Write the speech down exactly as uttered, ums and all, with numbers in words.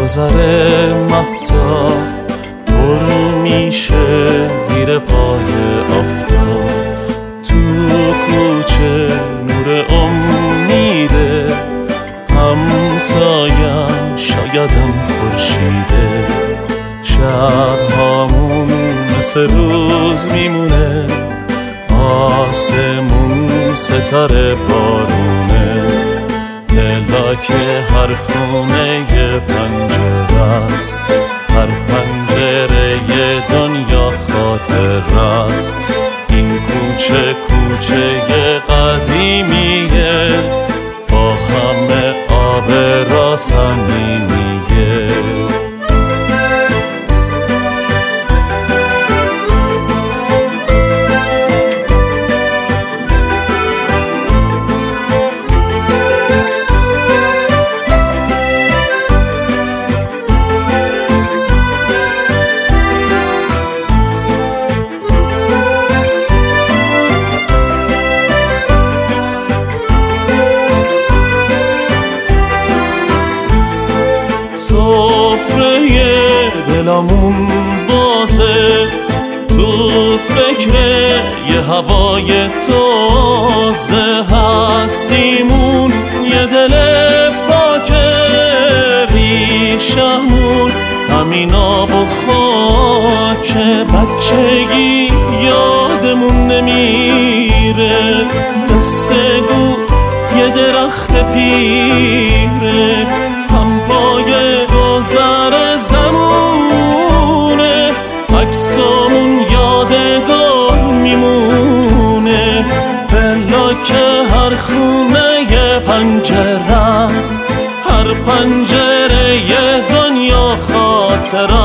گذر مهتاب پر میشه زیر پای آفتاب. تو کوچه نور امیده، همسایم شایدم خورشیده. شب هامون مثل روز میمونه، آسمون ستاره بارونه. دلا که هر خونه یه پنجره است، هر پنجره یه دنیا خاطر است. این کوچه کوچه قدیمیه، با همه آب را صمیمیه. سفره دلمون بازه، تو فکر یه هوای تازه. هستیمون یه دل پاکه، ریشمون همین آب و خاکه. بچگی یادمون نمیره، قصه گو یه درخت پیره. هم پای گذر زمونه، عکسامون یادگار میمونه. بلا که هر خونه یه پنجره است، هر پنجره یه دنیا خاطر